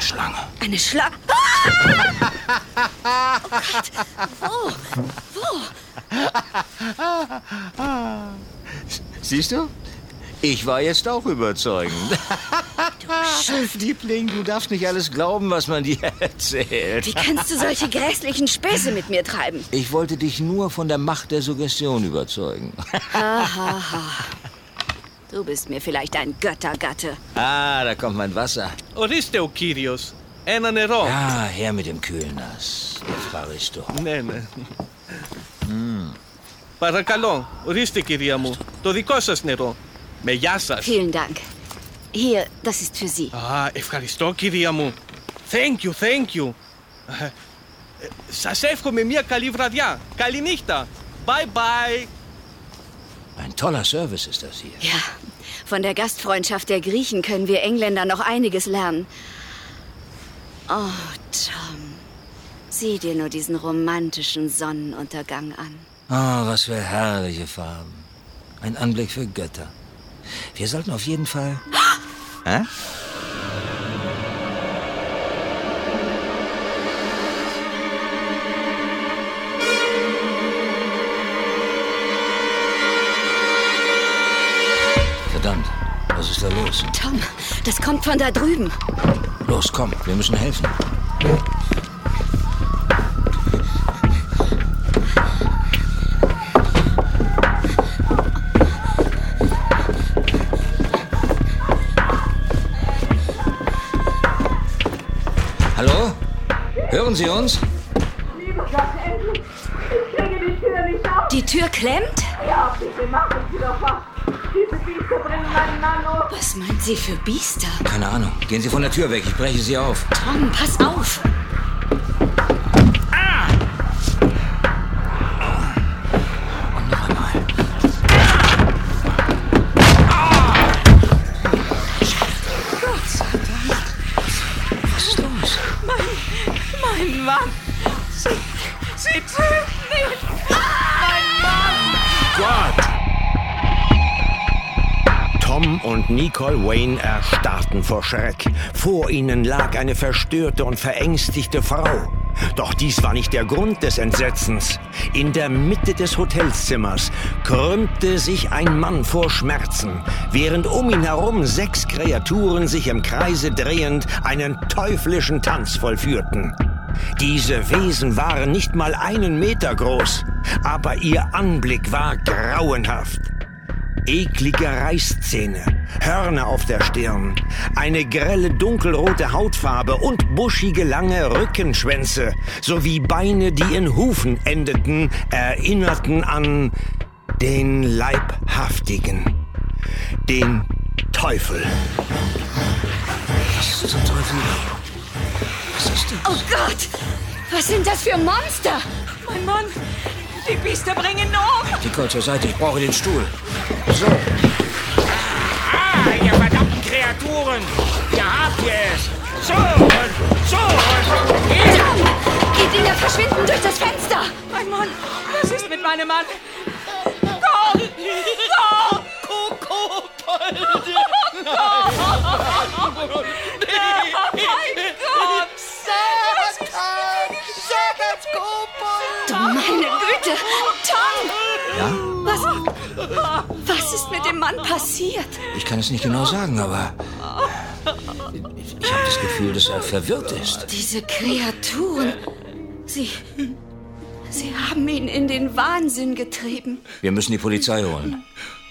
Schlange. Eine Schlange? Ah! Oh Gott. Wo? Siehst du? Ich war jetzt auch überzeugend. Liebling, du darfst nicht alles glauben, was man dir erzählt. Wie kannst du solche grässlichen Späße mit mir treiben? Ich wollte dich nur von der Macht der Suggestion überzeugen. Du bist mir vielleicht ein Göttergatte. Ah, da kommt mein Wasser. Ορίστε ο κύριος. Ένα νερό. Ja, her mit dem Kühlnass. Ευχαριστώ. Ναι. Παρακαλώ, ορίστε κυρία μου. Το δικό σας νερό. Με γεια σας. Vielen Dank. Hier, das ist für Sie. Ευχαριστώ κυρία μου. Thank you. Σας εύχομαι μια καλή βραδιά. Καληνύχτα. Bye. Ein toller Service ist das hier. Ja, von der Gastfreundschaft der Griechen können wir Engländer noch einiges lernen. Oh, Tom. Sieh dir nur diesen romantischen Sonnenuntergang an. Oh, was für herrliche Farben. Ein Anblick für Götter. Wir sollten auf jeden Fall... Hä? Verdammt, was ist da los? Tom, das kommt von da drüben. Los, komm, wir müssen helfen. Hallo? Hören Sie uns? Liebe Gott, endlich! Ich kriege die Tür nicht auf! Die Tür klemmt? Ja, bitte machen Sie doch was! Diese Biester bringen meinen Mann um! Was meint sie für Biester? Keine Ahnung. Gehen Sie von der Tür weg, ich breche Sie auf. Tom, pass auf! Und noch einmal. Gott sei Dank! Was ist los? Mein Mann! Sie töten ihn! Mein Mann! Gott! Tom und Nicole Wayne erstarrten vor Schreck. Vor ihnen lag eine verstörte und verängstigte Frau. Doch dies war nicht der Grund des Entsetzens. In der Mitte des Hotelzimmers krümmte sich ein Mann vor Schmerzen, während um ihn herum 6 Kreaturen sich im Kreise drehend einen teuflischen Tanz vollführten. Diese Wesen waren nicht mal 1 Meter groß, aber ihr Anblick war grauenhaft. Eklige Reißzähne, Hörner auf der Stirn, eine grelle dunkelrote Hautfarbe und buschige lange Rückenschwänze sowie Beine, die in Hufen endeten, erinnerten an den Leibhaftigen, den Teufel. Was zum Teufel? Was ist das? Oh Gott! Was sind das für Monster? Mein Mann! Die Biester bringen ihn um! Nicole, zur Seite, ich brauche den Stuhl. So. Ihr verdammten Kreaturen! Hier habt ihr es! So und so und... Tom! Die Dinger verschwinden durch das Fenster! Mein Mann! Was ist mit meinem Mann? Komm! Komm! Du meine Güte! Tom! Ja? Was ist mit dem Mann passiert? Ich kann es nicht genau sagen, aber... Ich habe das Gefühl, dass er verwirrt ist. Diese Kreaturen... Sie haben ihn in den Wahnsinn getrieben. Wir müssen die Polizei holen.